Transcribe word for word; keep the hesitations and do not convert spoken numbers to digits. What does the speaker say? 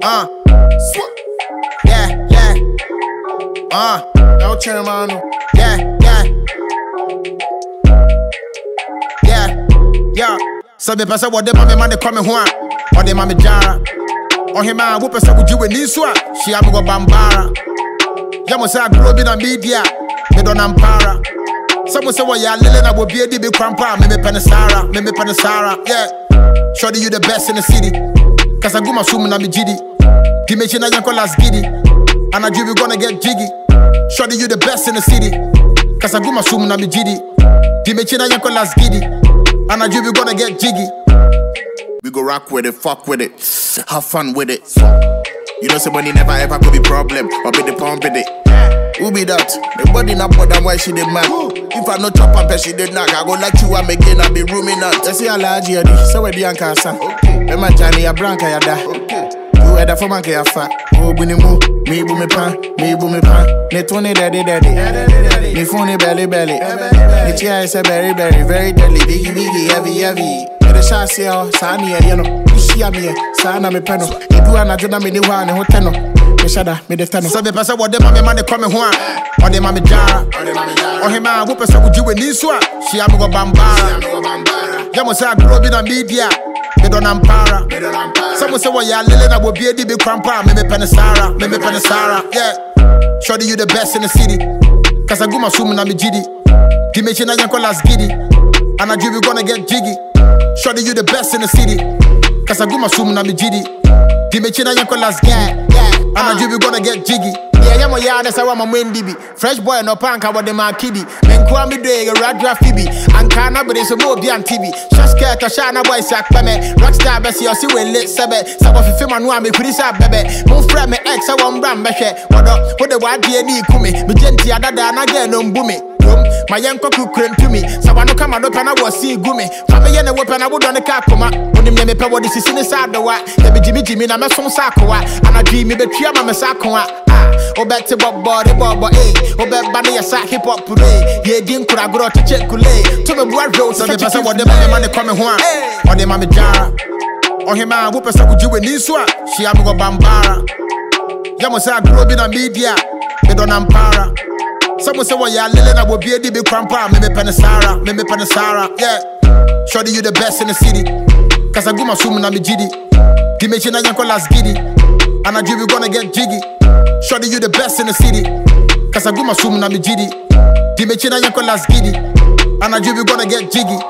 Uh, yeah, yeah. Uh, no chairman. Yeah, yeah. Yeah, yeah. So the person what the mommy man they coming home, or the mommy jara. Or him man who person would you in this one? She have go bambara. Yamu say I grow in the media, me don't ampara. Someone say what ya lily na will be a D B crampa, me me penasara, me me penasara. Yeah, surely you the best in the city. Cause I go my swim na me giddy. Dimension I yanko last giddy. And I dream we gonna get jiggy. Surely you the best in the city. Cause I go my swim na me giddy. Dimension I yanko last giddy. And I dream we gonna get jiggy. We go rock with it, fuck with it, have fun with it. You know somebody never ever could be problem or be the pump with it. Who be that? The body not put them why she did man. If I no chop and she did not, I go like you am again, I be rooming out. Just see a large here, so where the anchor son. Okay. My Johnny a branca ya da. You had a for man ya fat. Oh, when you move, me boom me pan, me boom me pan. Ne twenty daddy daddy. Ne phone belly belly. Ne chair is a berry berry, very deadly, biggie biggie, heavy heavy. The shot say, oh, Sani, you know, you see me, Sana me penno. You do an agenda me the one and hotel. Me shada, me the tenno. So the person what the mommy man they coming home, or the mommy jara, or him man who person would you in this one? She have go bambara. Yamu say I grow in the media, me don't ampara. Someone say what ya lily na will be a D B crampa, me me penasara, me me penasara. Yeah, surely you the best in the city. Cause I go my swim na me giddy. Dimension I yanko last giddy. And I dream we gonna get jiggy. Surely you the best in the city. Cause I go my swim na me giddy. Dimension I yanko last giddy. And I dream we gonna get jiggy. Yeah, I'm a yard, that's how I'm a Wendy. Fresh boy, no punk, I want the man kiddie. Men call me doing a radra phoebe. And can't nobody so more beyond T V. Just care to shine a boy sack, baby. Rockstar, Bessie, or see when lit sabe. Some of the film and one me pretty sad, baby. Move from me ex, I want brand, baby. What up, what the white D N E kumi. Me genty, I dada, and again, no boomy. My young cock cream to me. So I no come up and I was see gummy. Family and a weapon I would on the car come up. When the name of what is inside the white. There be Jimmy Jimmy and I'm a son Sakawa. And I dream me the tree of my Sakawa. Oh, bet to Bob Body Bob, eh? Oh, bet Bunny a sack hip hop today. Yeah, didn't could I grow to check Kule. To the blood road, so the person what the money coming home. Or the mammy jar. Or him man who person would you in this one? She have go bambara. Yamu say I grow in the media. Me don't ampara. Someone say what ya lily na will be a D B crampa, me me penasara, me me penasara. Yeah, surely you the best in the city. Cause I go my swim na me giddy. Dimension I yanko last giddy. And I dream we gonna get jiggy. Surely you the best in the city. Cause I go my swim na me giddy. Dimension I yanko last giddy. And I dream we gonna get jiggy.